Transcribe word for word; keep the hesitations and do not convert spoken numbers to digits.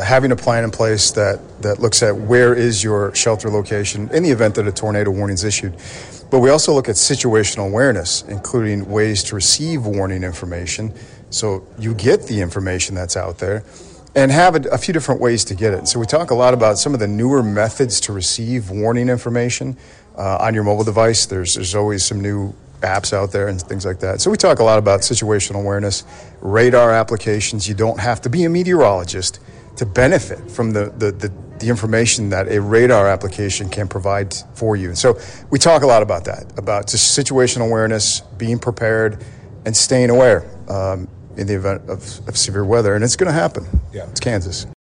having a plan in place that, that looks at where is your shelter location in the event that a tornado warning is issued. But we also look at situational awareness, including ways to receive warning information so you get the information that's out there, and have a, a few different ways to get it. So we talk a lot about some of the newer methods to receive warning information uh, on your mobile device. There's, there's always some new apps out there and things like that. So we talk a lot about situational awareness, radar applications. You don't have to be a meteorologist to benefit from the, the, the, the information that a radar application can provide for you. So we talk a lot about that, about just situational awareness, being prepared, and staying aware um, in the event of, of severe weather. And it's going to happen. Yeah. It's Kansas.